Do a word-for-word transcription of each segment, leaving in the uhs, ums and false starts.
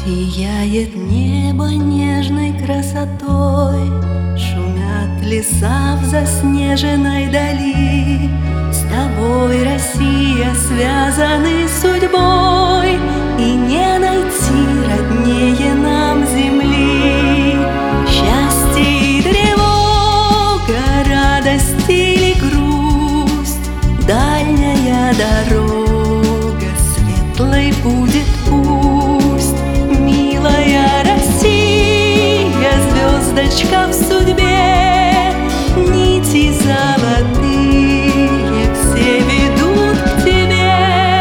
Сияет небо нежной красотой, шумят леса в заснеженной дали. С тобой, Россия, связаны судьбой, и не найти роднее нам земли. Счастье и тревога, радость или грусть, дальняя дорога светлой будет пусть. Милая Россия, звездочка в судьбе, нити золотые все ведут к тебе.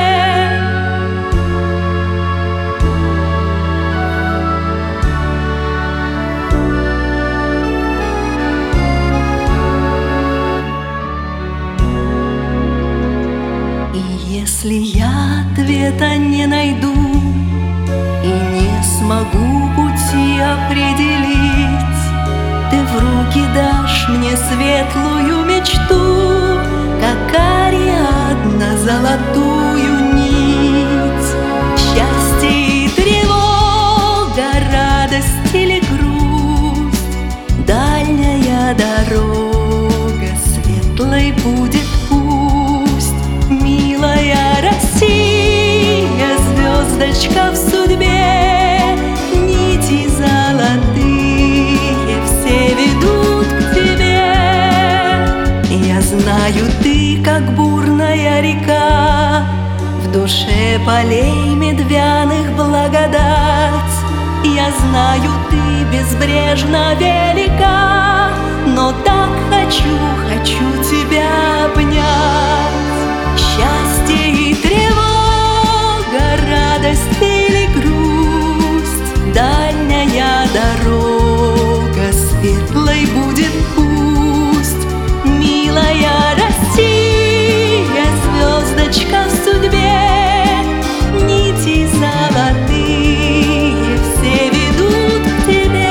И если я ответа не найду и не смогу пути определить, ты в руки дашь мне светлую мечту, как Ариадна золотую нить. Счастье и тревога, радость или грусть, дальняя дорога светлой будет пусть. Милая Россия, звездочка в судьбе, нити золотые все ведут к тебе. Я знаю, ты как бурная река, в душе полей медвяных благодать. Я знаю, ты безбрежно велика, но так хочу, хочу тебя обнять. Счастье и тревога, радость или грусть, дальняя дорога светлой будет пусть. Милая Россия, звездочка в судьбе, нити золотые все ведут к тебе.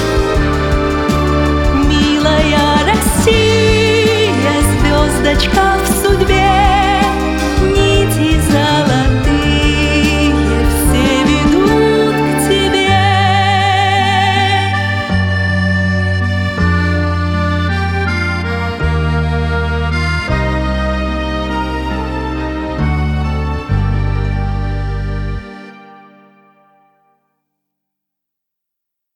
Милая Россия, звездочка